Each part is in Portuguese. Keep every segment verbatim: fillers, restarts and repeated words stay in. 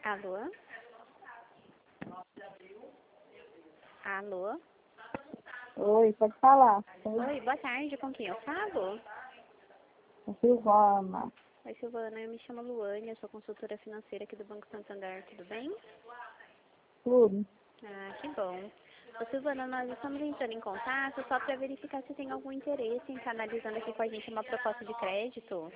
Alô? Alô? Oi, pode falar. Oi, boa tarde, com quem eu falo? É Silvana. Oi, Silvana, eu me chamo Luane, eu sou consultora financeira aqui do Banco Santander, tudo bem? Tudo. Ah, que bom. Ô, Silvana, nós estamos entrando em contato só para verificar se tem algum interesse em estar analisando aqui com a gente uma proposta de crédito.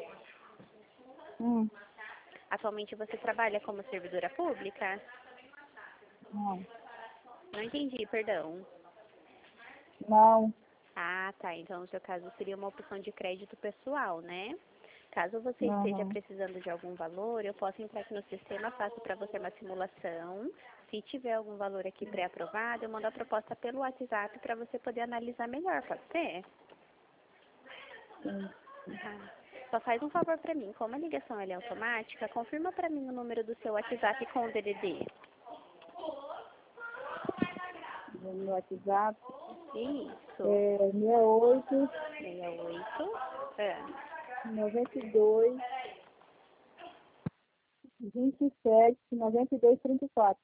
Hum, Atualmente você trabalha como servidora pública? não. Não entendi, perdão. Não. Ah, tá. Então, no seu caso, seria uma opção de crédito pessoal, né? Caso você esteja Uhum. precisando de algum valor, eu posso entrar aqui no sistema, faço para você uma simulação. Se tiver algum valor aqui pré-aprovado, eu mando a proposta pelo WhatsApp para você poder analisar melhor, pode ser? Sim. Ah, só faz um favor para mim, como a ligação ela é automática, confirma para mim o número do seu WhatsApp com o D D D. No meu WhatsApp Isso. é seis oito, seis oito. É. noventa e dois, vinte e sete, noventa e dois, trinta e quatro.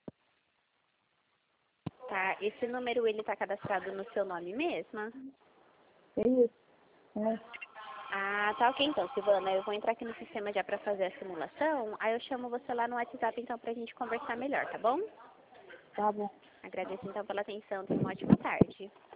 Tá, esse número ele tá cadastrado no seu nome mesmo? É isso? É. Ah, tá ok então, Silvana. Eu vou entrar aqui no sistema já pra fazer a simulação. Aí eu chamo você lá no WhatsApp então pra gente conversar melhor, tá bom? Tá bom. Agradeço então pela atenção. Tenha uma ótima tarde.